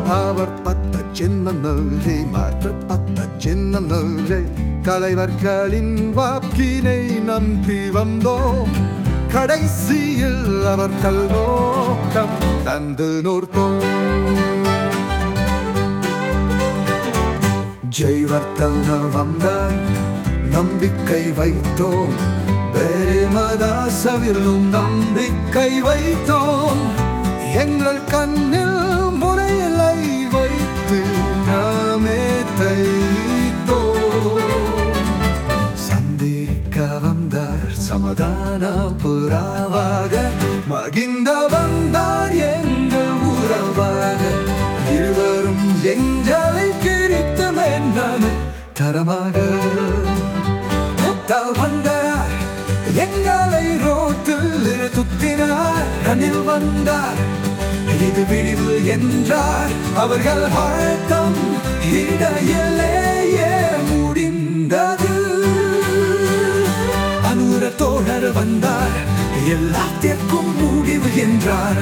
அவர் பத்த சின்னங்களே மாற்றப்பட்ட சின்னங்களே தலைவர்களின் வாக்கினை நம்பி வந்தோம். கடைசியில் அவர் கல்நோக்கம் தந்து நோர்த்தோம். ஜெயவர்த்தனர் வந்தார், நம்பிக்கை வைத்தோம். பிரேமதாசவிலும் நம்பிக்கை வைத்தோம். எங்கள் கண்ணில் முறையிலை வைத்து நாமே தைத்தோம். சந்திக்க வந்தார் சமாதான புறாவாக, மகிழ்ந்த வந்தார் எங்கள் உறவாக. இருவரும் எங்களை பிரித்து மேன்றான் தரமாக. வந்தார் எங்களை ரோட்டில் துத்தினார். கண்ணில் வந்தார், இது விடிவு என்றார். அவர்கள் வாழ்த்தம் இடையிலேயே முடிந்தது. அனுர தோழர் வந்தார், எல்லாத்திற்கும் முடிவு என்றார்.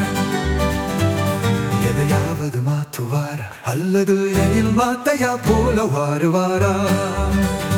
எதையாவது மாற்றுவார் அல்லது எனில் மாத்தையா போல வாருவாரா?